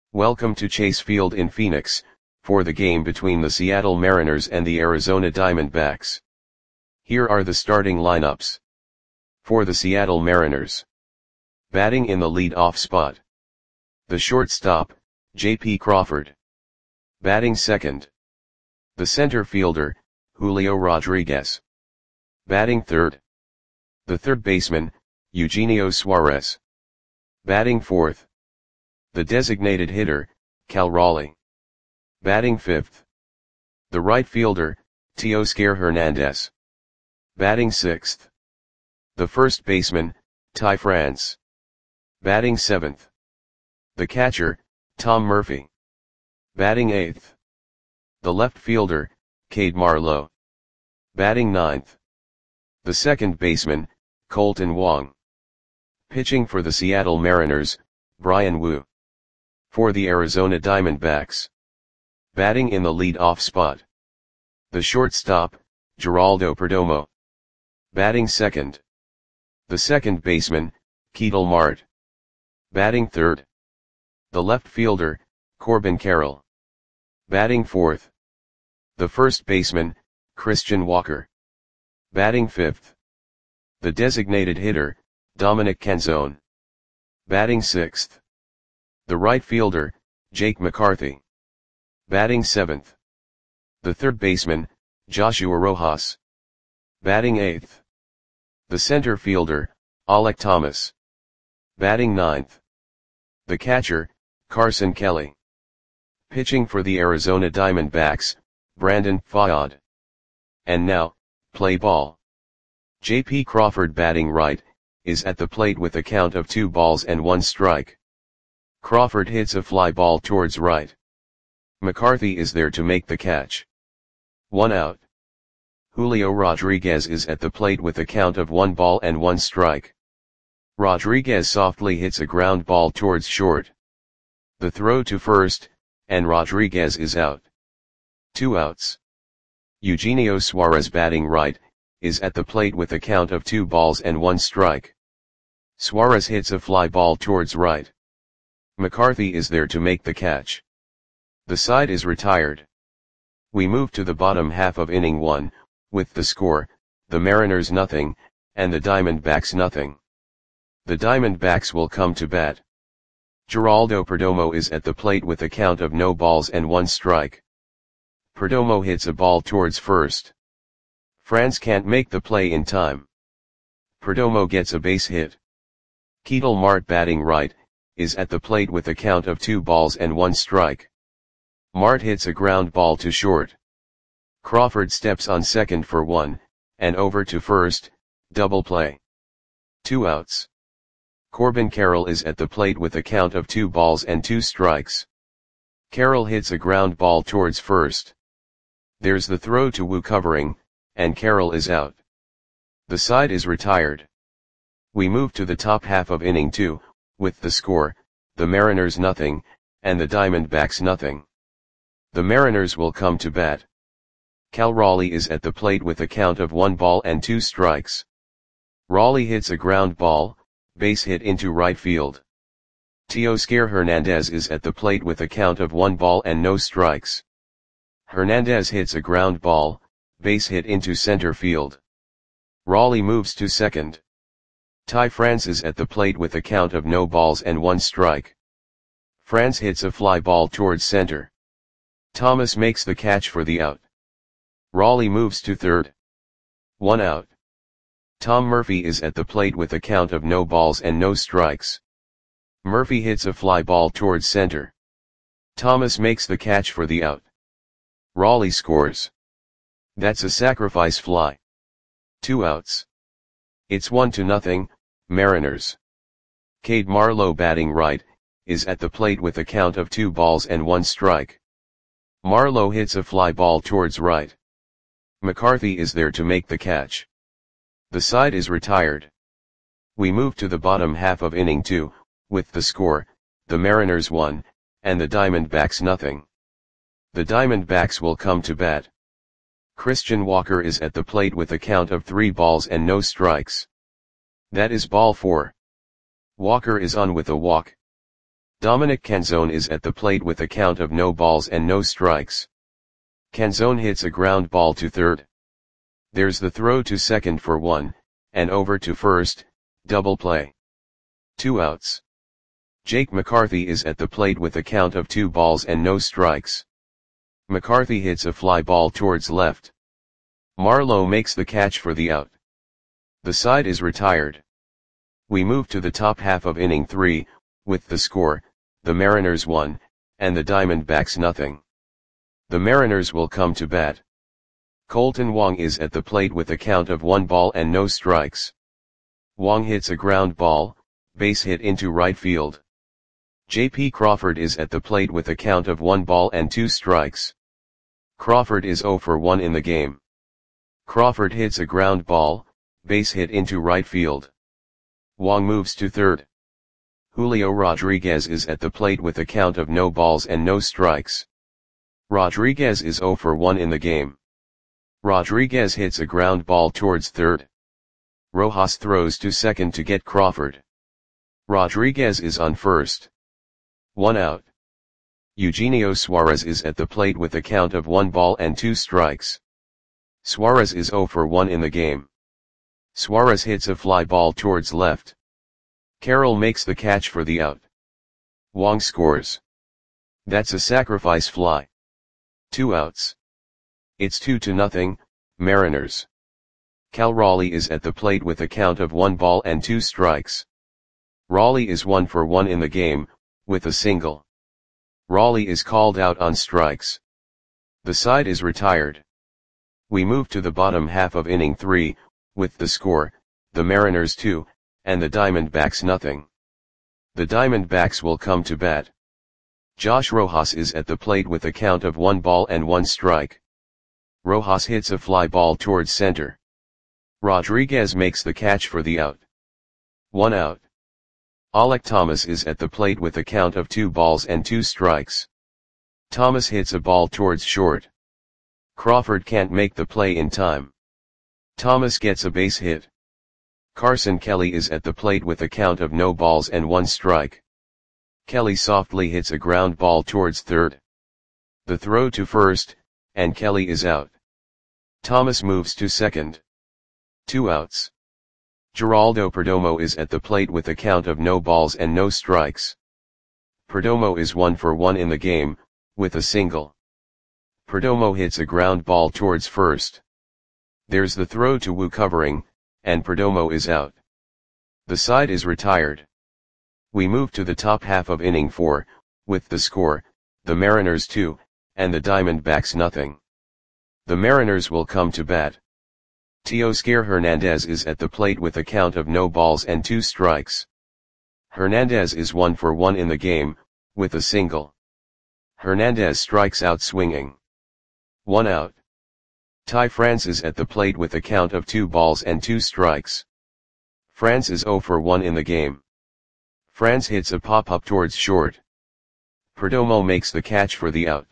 Welcome to Chase Field in Phoenix, for the game between the Seattle Mariners and the Arizona Diamondbacks. Here are the starting lineups. For the Seattle Mariners. Batting in the lead-off spot. The shortstop, J.P. Crawford. Batting second. The center fielder, Julio Rodriguez. Batting third. The third baseman, Eugenio Suarez. Batting fourth. The designated hitter, Cal Raleigh. Batting fifth. The right fielder, Teoscar Hernandez. Batting sixth. The first baseman, Ty France. Batting seventh. The catcher, Tom Murphy. Batting eighth. The left fielder, Cade Marlowe. Batting ninth. The second baseman, Colton Wong. Pitching for the Seattle Mariners, Bryan Woo. For the Arizona Diamondbacks. Batting in the lead-off spot. The shortstop, Geraldo Perdomo. Batting second. The second baseman, Ketel Marte. Batting third. The left fielder, Corbin Carroll. Batting fourth. The first baseman, Christian Walker. Batting fifth. The designated hitter, Dominic Canzone. Batting sixth. The right fielder, Jake McCarthy. Batting seventh. The third baseman, Joshua Rojas. Batting eighth. The center fielder, Alek Thomas. Batting ninth. The catcher, Carson Kelly. Pitching for the Arizona Diamondbacks, Brandon Pfaadt. And now, play ball. J.P. Crawford batting right, is at the plate with a count of 2-1 Crawford hits a fly ball towards right. McCarthy is there to make the catch. 1 out. Julio Rodriguez is at the plate with a count of 1-1. Rodriguez softly hits a ground ball towards short. The throw to first, and Rodriguez is out. 2 outs. Eugenio Suarez batting right, is at the plate with a count of 2-1. Suarez hits a fly ball towards right. McCarthy is there to make the catch. The side is retired. We move to the bottom half of inning 1, with the score, the Mariners nothing, and the Diamondbacks nothing. The Diamondbacks will come to bat. Geraldo Perdomo is at the plate with a count of 0-1. Perdomo hits a ball towards first. France can't make the play in time. Perdomo gets a base hit. Ketel Marte batting right, is at the plate with a count of 2-1. Marte hits a ground ball to short. Crawford steps on second for 1, and over to first, double play. 2 outs. Corbin Carroll is at the plate with a count of 2-2. Carroll hits a ground ball towards first. There's the throw to Woo covering, and Carroll is out. The side is retired. We move to the top half of inning 2, with the score, the Mariners nothing, and the Diamondbacks nothing. The Mariners will come to bat. Cal Raleigh is at the plate with a count of 1-2. Raleigh hits a ground ball, base hit into right field. Teoscar Hernandez is at the plate with a count of 1-0. Hernandez hits a ground ball, base hit into center field. Raleigh moves to second. Ty France is at the plate with a count of 0-1. France hits a fly ball towards center. Thomas makes the catch for the out. Raleigh moves to third. 1 out. Tom Murphy is at the plate with a count of 0-0. Murphy hits a fly ball towards center. Thomas makes the catch for the out. Raleigh scores. That's a sacrifice fly. 2 outs. It's 1-0, Mariners. Cade Marlowe batting right, is at the plate with a count of 2-1. Marlowe hits a fly ball towards right. McCarthy is there to make the catch. The side is retired. We move to the bottom half of inning 2, with the score, the Mariners 1, and the Diamondbacks nothing. The Diamondbacks will come to bat. Christian Walker is at the plate with a count of 3-0. That is ball 4. Walker is on with a walk. Dominic Canzone is at the plate with a count of no balls and no strikes. Canzone hits a ground ball to third. There's the throw to second for 1, and over to first, double play. 2 outs. Jake McCarthy is at the plate with a count of 2 balls and no strikes. McCarthy hits a fly ball towards left. Marlowe makes the catch for the out. The side is retired. We move to the top half of inning 3, with the score, the Mariners 1, and the Diamondbacks nothing. The Mariners will come to bat. Colton Wong is at the plate with a count of 1 ball and no strikes. Wong hits a ground ball, base hit into right field. J.P. Crawford is at the plate with a count of 1 ball and 2 strikes. Crawford is 0 for 1 in the game. Crawford hits a ground ball, base hit into right field. Wong moves to third. Julio Rodriguez is at the plate with a count of no balls and no strikes. Rodriguez is 0 for 1 in the game. Rodriguez hits a ground ball towards third. Rojas throws to second to get Crawford. Rodriguez is on first. 1 out. Eugenio Suarez is at the plate with a count of 1 ball and 2 strikes. Suarez is 0 for 1 in the game. Suarez hits a fly ball towards left. Carroll makes the catch for the out. Wong scores. That's a sacrifice fly. 2 outs. It's 2-0, Mariners. Cal Raleigh is at the plate with a count of 1 ball and 2 strikes. Raleigh is 1 for 1 in the game, with a single. Raleigh is called out on strikes. The side is retired. We move to the bottom half of inning 3, with the score, the Mariners 2, and the Diamondbacks nothing. The Diamondbacks will come to bat. Josh Rojas is at the plate with a count of 1 ball and 1 strike. Rojas hits a fly ball towards center. Rodriguez makes the catch for the out. 1 out. Alek Thomas is at the plate with a count of 2 balls and 2 strikes. Thomas hits a ball towards short. Crawford can't make the play in time. Thomas gets a base hit. Carson Kelly is at the plate with a count of no balls and 1 strike. Kelly softly hits a ground ball towards third. The throw to first, and Kelly is out. Thomas moves to second. 2 outs. Geraldo Perdomo is at the plate with a count of no balls and no strikes. Perdomo is 1 for 1 in the game, with a single. Perdomo hits a ground ball towards first. There's the throw to Wu covering, and Perdomo is out. The side is retired. We move to the top half of inning 4, with the score, the Mariners 2, and the Diamondbacks nothing. The Mariners will come to bat. Teoscar Hernandez is at the plate with a count of no balls and 2 strikes. Hernandez is 1 for 1 in the game, with a single. Hernandez strikes out swinging. 1 out. Ty France is at the plate with a count of 2 balls and 2 strikes. France is 0 for 1 in the game. France hits a pop-up towards short. Perdomo makes the catch for the out.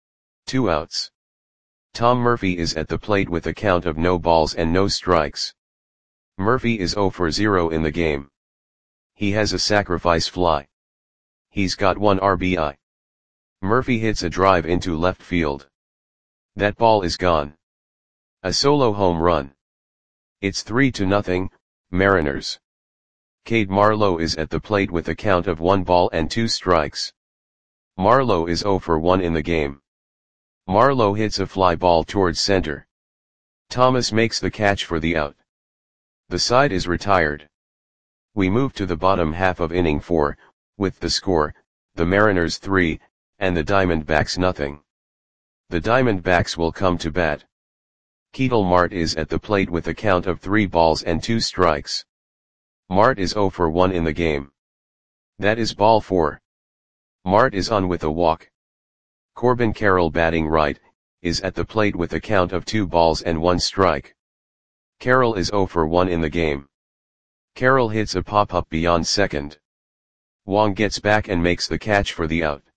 2 outs. Tom Murphy is at the plate with a count of no balls and no strikes. Murphy is 0 for 0 in the game. He has a sacrifice fly. He's got 1 RBI. Murphy hits a drive into left field. That ball is gone. A solo home run. It's 3-0, Mariners. Cade Marlowe is at the plate with a count of 1 ball and 2 strikes. Marlowe is 0 for 1 in the game. Marlowe hits a fly ball towards center. Thomas makes the catch for the out. The side is retired. We move to the bottom half of inning 4, with the score, the Mariners 3, and the Diamondbacks nothing. The Diamondbacks will come to bat. Ketel Marte is at the plate with a count of 3 balls and 2 strikes. Marte is 0 for 1 in the game. That is ball 4. Marte is on with a walk. Corbin Carroll, batting right, is at the plate with a count of 2 balls and 1 strike. Carroll is 0 for 1 in the game. Carroll hits a pop-up beyond second. Wong gets back and makes the catch for the out.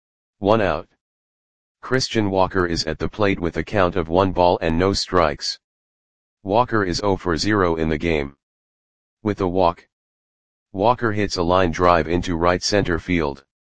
1 out. Christian Walker is at the plate with a count of 1 ball and no strikes. Walker is 0 for 0 in the game. With a walk, Walker hits a line drive into right center field.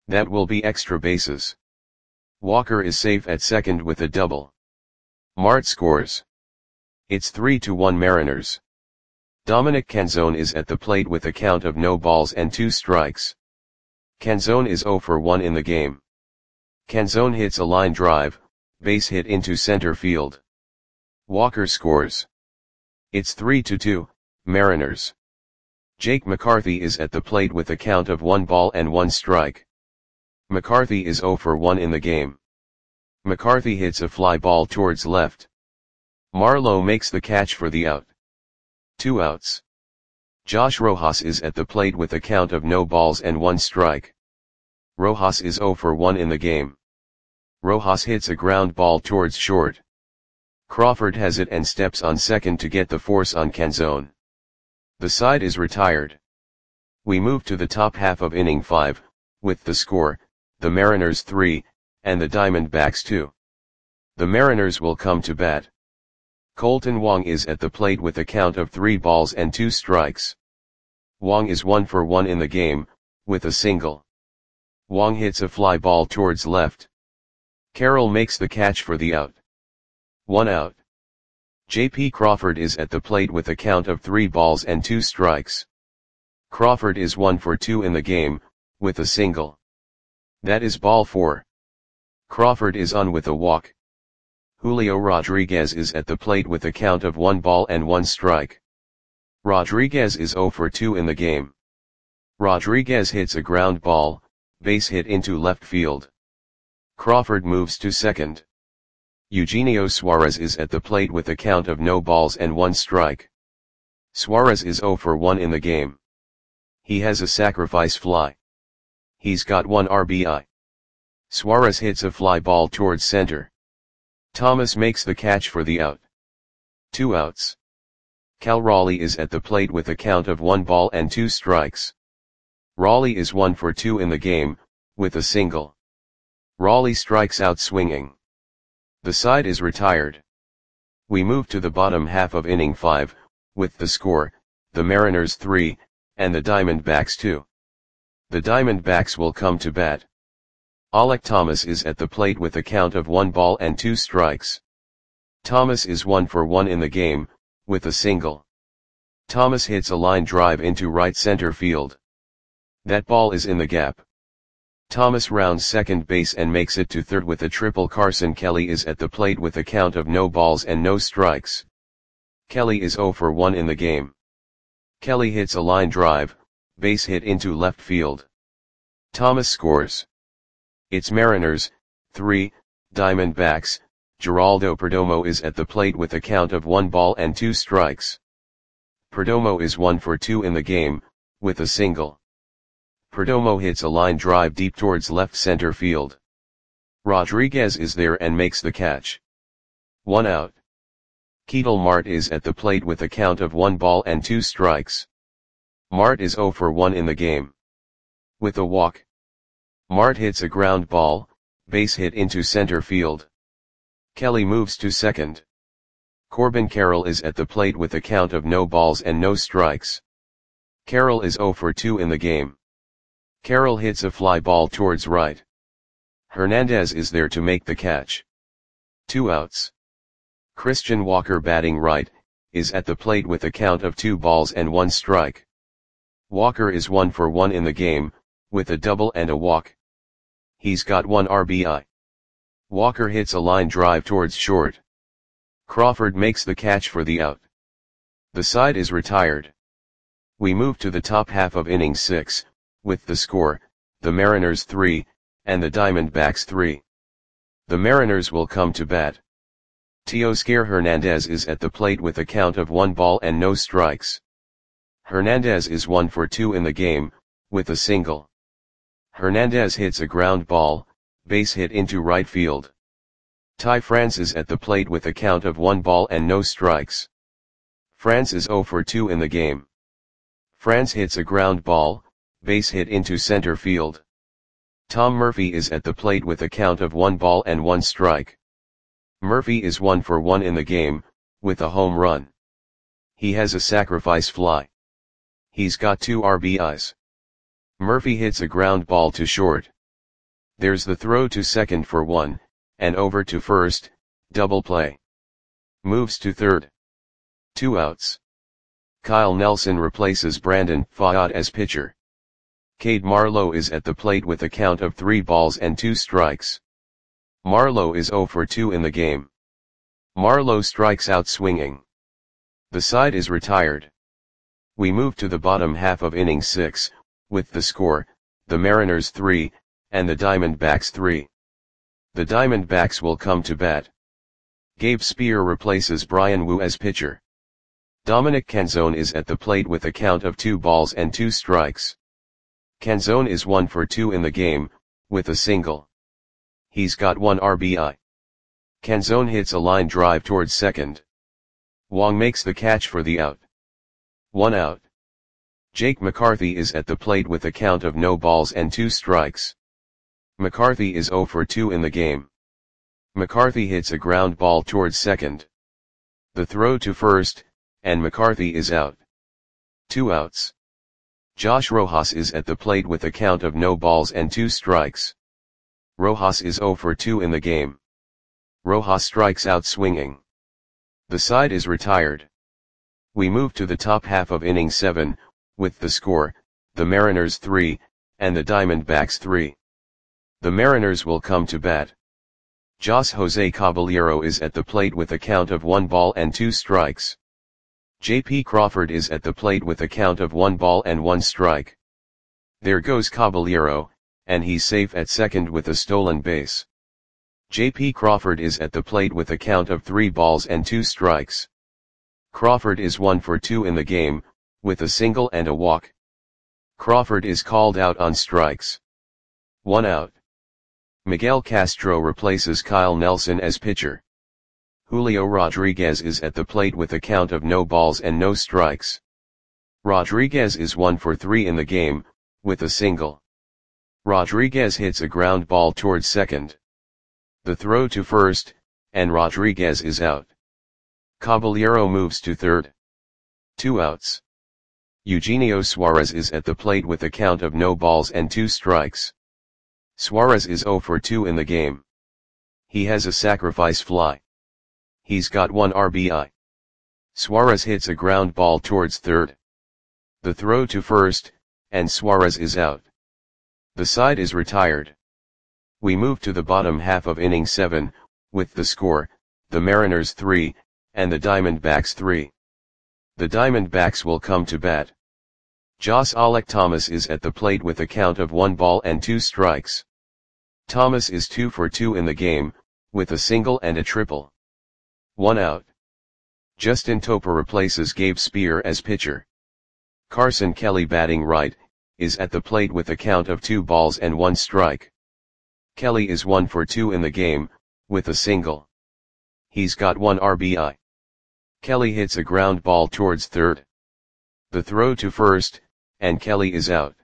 That will be extra bases. Walker is safe at second with a double. Mart scores. It's 3-1 Mariners. Dominic Canzone is at the plate with a count of no balls and 2 strikes. Canzone is 0 for 1 in the game. Canzone hits a line drive, base hit into center field. Walker scores. It's 3-2, Mariners. Jake McCarthy is at the plate with a count of 1 ball and 1 strike. McCarthy is 0 for 1 in the game. McCarthy hits a fly ball towards left. Marlowe makes the catch for the out. 2 outs. Josh Rojas is at the plate with a count of no balls and 1 strike. Rojas is 0 for 1 in the game. Rojas hits a ground ball towards short. Crawford has it and steps on second to get the force on Canzone. The side is retired. We move to the top half of inning 5, with the score, the Mariners 3, and the Diamondbacks 2. The Mariners will come to bat. Colton Wong is at the plate with a count of 3 balls and 2 strikes. Wong is 1 for 1 in the game, with a single. Wong hits a fly ball towards left. Carroll makes the catch for the out. 1 out. J.P. Crawford is at the plate with a count of 3 balls and 2 strikes. Crawford is 1 for 2 in the game, with a single. That is ball 4. Crawford is on with a walk. Julio Rodriguez is at the plate with a count of 1 ball and 1 strike. Rodriguez is 0 for 2 in the game. Rodriguez hits a ground ball, base hit into left field. Crawford moves to second. Eugenio Suarez is at the plate with a count of no balls and 1 strike. Suarez is 0 for 1 in the game. He has a sacrifice fly. He's got 1 RBI. Suarez hits a fly ball towards center. Thomas makes the catch for the out. 2 outs. Cal Raleigh is at the plate with a count of 1 ball and 2 strikes. Raleigh is 1 for 2 in the game, with a single. Raleigh strikes out swinging. The side is retired. We move to the bottom half of inning 5, with the score, the Mariners 3, and the Diamondbacks 2. The Diamondbacks will come to bat. Alek Thomas is at the plate with a count of 1 ball and 2 strikes. Thomas is 1 for 1 in the game, with a single. Thomas hits a line drive into right center field. That ball is in the gap. Thomas rounds second base and makes it to third with a triple. Carson Kelly is at the plate with a count of no balls and no strikes. Kelly is 0 for 1 in the game. Kelly hits a line drive, base hit into left field. Thomas scores. It's Mariners, 3, Diamondbacks. Geraldo Perdomo is at the plate with a count of 1 ball and 2 strikes. Perdomo is 1 for 2 in the game, with a single. Perdomo hits a line drive deep towards left center field. Rodriguez is there and makes the catch. 1 out. Ketel Marte is at the plate with a count of 1 ball and 2 strikes. Marte is 0 for 1 in the game. With a walk. Marte hits a ground ball, base hit into center field. Kelly moves to second. Corbin Carroll is at the plate with a count of no balls and no strikes. Carroll is 0 for 2 in the game. Carroll hits a fly ball towards right. Hernandez is there to make the catch. 2 outs. Christian Walker, batting right, is at the plate with a count of 2 balls and 1 strike. Walker is 1 for 1 in the game, with a double and a walk. He's got 1 RBI. Walker hits a line drive towards short. Crawford makes the catch for the out. The side is retired. We move to the top half of inning 6, with the score, the Mariners 3, and the Diamondbacks 3. The Mariners will come to bat. Teoscar Hernandez is at the plate with a count of 1 ball and no strikes. Hernandez is 1 for 2 in the game, with a single. Hernandez hits a ground ball, base hit into right field. Ty France is at the plate with a count of 1 ball and no strikes. France is 0 for 2 in the game. France hits a ground ball, base hit into center field. Tom Murphy is at the plate with a count of 1 ball and 1 strike. Murphy is 1 for 1 in the game, with a home run. He has a sacrifice fly. He's got 2 RBIs. Murphy hits a ground ball to short. There's the throw to second for 1, and over to first, double play. Moves to third. 2 outs. Kyle Nelson replaces Brandon Pfaadt as pitcher. Cade Marlowe is at the plate with a count of 3 balls and 2 strikes. Marlowe is 0 for 2 in the game. Marlowe strikes out swinging. The side is retired. We move to the bottom half of inning 6, with the score, the Mariners 3, and the Diamondbacks 3. The Diamondbacks will come to bat. Gabe Spear replaces Bryan Woo as pitcher. Dominic Canzone is at the plate with a count of 2 balls and 2 strikes. Canzone is 1 for 2 in the game, with a single. He's got 1 RBI. Canzone hits a line drive towards second. Wong makes the catch for the out. 1 out. Jake McCarthy is at the plate with a count of no balls and 2 strikes. McCarthy is 0 for 2 in the game. McCarthy hits a ground ball towards second. The throw to first, and McCarthy is out. 2 outs. Josh Rojas is at the plate with a count of no balls and 2 strikes. Rojas is 0 for 2 in the game. Rojas strikes out swinging. The side is retired. We move to the top half of inning 7, with the score, the Mariners 3, and the Diamondbacks 3. The Mariners will come to bat. Jos Jose Caballero is at the plate with a count of 1 ball and 2 strikes. J.P. Crawford is at the plate with a count of 1 ball and 1 strike. There goes Caballero, and he's safe at second with a stolen base. J.P. Crawford is at the plate with a count of 3 balls and 2 strikes. Crawford is 1 for 2 in the game, with a single and a walk. Crawford is called out on strikes. 1 out. Miguel Castro replaces Kyle Nelson as pitcher. Julio Rodriguez is at the plate with a count of no balls and no strikes. Rodriguez is 1 for 3 in the game, with a single. Rodriguez hits a ground ball towards second. The throw to first, and Rodriguez is out. Caballero moves to third. 2 outs. Eugenio Suarez is at the plate with a count of no balls and 2 strikes. Suarez is 0 for 2 in the game. He has a sacrifice fly. He's got 1 RBI. Suarez hits a ground ball towards third. The throw to first, and Suarez is out. The side is retired. We move to the bottom half of inning 7, with the score, the Mariners 3, and the Diamondbacks 3. The Diamondbacks will come to bat. Josh Alec Thomas is at the plate with a count of 1 ball and 2 strikes. Thomas is 2 for 2 in the game, with a single and a triple. 1 out. Justin Topa replaces Gabe Spear as pitcher. Carson Kelly batting right, is at the plate with a count of 2 balls and 1 strike. Kelly is 1 for 2 in the game, with a single. He's got 1 RBI. Kelly hits a ground ball towards third. The throw to first, and Kelly is out.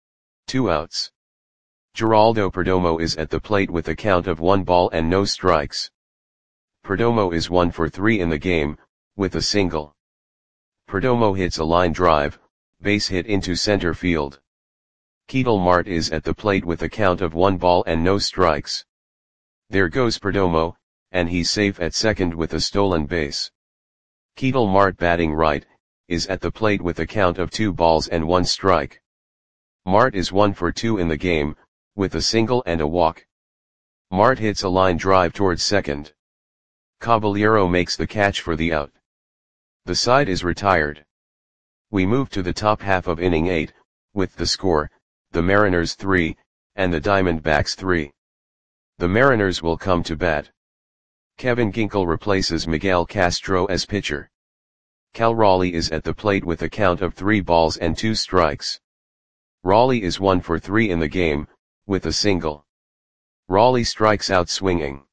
2 outs. Geraldo Perdomo is at the plate with a count of 1 ball and no strikes. Perdomo is 1 for 3 in the game, with a single. Perdomo hits a line drive, base hit into center field. Ketel Marte is at the plate with a count of 1 ball and no strikes. There goes Perdomo, and he's safe at second with a stolen base. Ketel Marte batting right, is at the plate with a count of 2 balls and 1 strike. Marte is 1 for 2 in the game, with a single and a walk. Marte hits a line drive towards second. Caballero makes the catch for the out. The side is retired. We move to the top half of inning 8, with the score, the Mariners 3, and the Diamondbacks 3. The Mariners will come to bat. Kevin Ginkel replaces Miguel Castro as pitcher. Cal Raleigh is at the plate with a count of 3 balls and 2 strikes. Raleigh is 1 for 3 in the game, with a single. Raleigh strikes out swinging.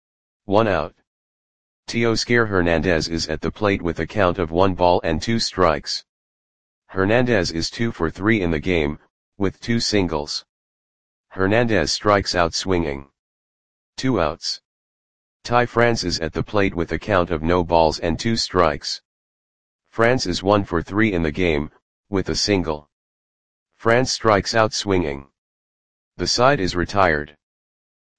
1 out. Teoscar Hernandez is at the plate with a count of 1 ball and 2 strikes. Hernandez is 2 for 3 in the game, with 2 singles. Hernandez strikes out swinging. 2 outs. Ty France is at the plate with a count of no balls and 2 strikes. France is 1 for 3 in the game, with a single. France strikes out swinging. The side is retired.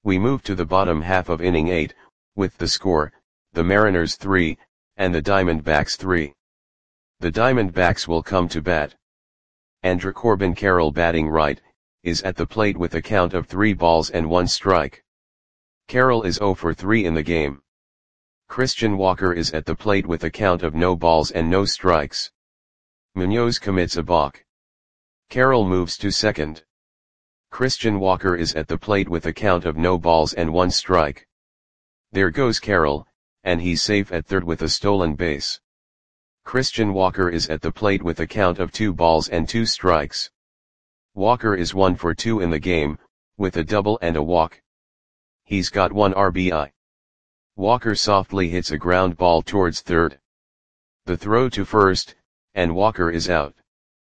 We move to the bottom half of inning 8, with the score, the Mariners 3, and the Diamondbacks 3. The Diamondbacks will come to bat. Andrew Corbin Carroll, batting right, is at the plate with a count of 3 balls and 1 strike. Carroll is 0 for 3 in the game. Christian Walker is at the plate with a count of no balls and no strikes. Munoz commits a balk. Carroll moves to second. Christian Walker is at the plate with a count of no balls and 1 strike. There goes Carroll, and he's safe at third with a stolen base. Christian Walker is at the plate with a count of 2 balls and 2 strikes. Walker is 1 for 2 in the game, with a double and a walk. He's got 1 RBI. Walker softly hits a ground ball towards third. The throw to first, and Walker is out.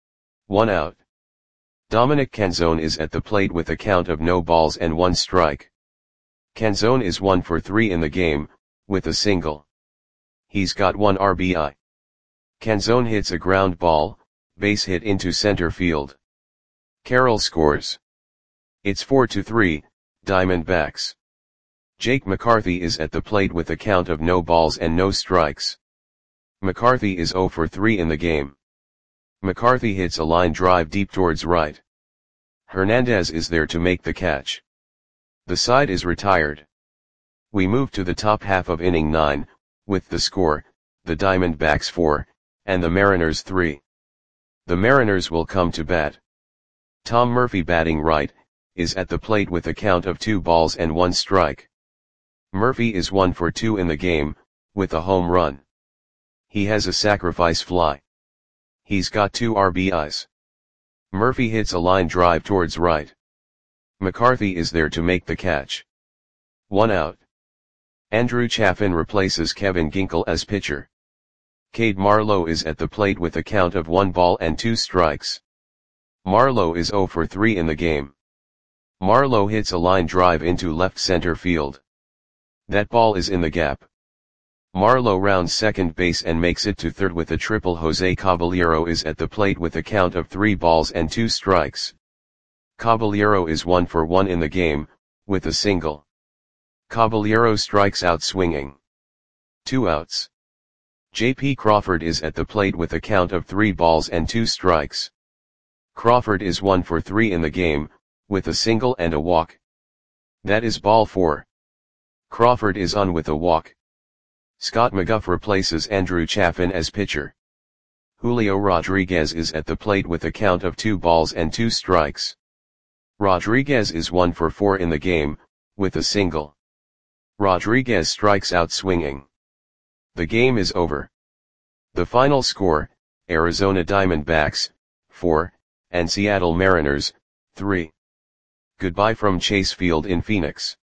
1 out. Dominic Canzone is at the plate with a count of no balls and 1 strike. Canzone is 1 for 3 in the game, with a single. He's got 1 RBI. Canzone hits a ground ball, base hit into center field. Carroll scores. It's 4-3, Diamondbacks. Jake McCarthy is at the plate with a count of no balls and no strikes. McCarthy is 0 for 3 in the game. McCarthy hits a line drive deep towards right. Hernandez is there to make the catch. The side is retired. We move to the top half of inning 9, with the score, the Diamondbacks 4, and the Mariners 3. The Mariners will come to bat. Tom Murphy, batting right, is at the plate with a count of 2 balls and 1 strike. Murphy is 1 for 2 in the game, with a home run. He has a sacrifice fly. He's got 2 RBIs. Murphy hits a line drive towards right. McCarthy is there to make the catch. 1 out. Andrew Chafin replaces Kevin Ginkel as pitcher. Cade Marlowe is at the plate with a count of 1 ball and 2 strikes. Marlowe is 0 for 3 in the game. Marlowe hits a line drive into left center field. That ball is in the gap. Marlowe rounds second base and makes it to third with a triple. Jose Caballero is at the plate with a count of 3 balls and 2 strikes. Caballero is 1 for 1 in the game, with a single. Caballero strikes out swinging. 2 outs. J.P. Crawford is at the plate with a count of 3 balls and 2 strikes. Crawford is 1 for 3 in the game, with a single and a walk. That is ball 4. Crawford is on with a walk. Scott McGough replaces Andrew Chafin as pitcher. Julio Rodriguez is at the plate with a count of 2 balls and 2 strikes. Rodriguez is 1 for 4 in the game, with a single. Rodriguez strikes out swinging. The game is over. The final score, Arizona Diamondbacks, 4, and Seattle Mariners, 3. Goodbye from Chase Field in Phoenix.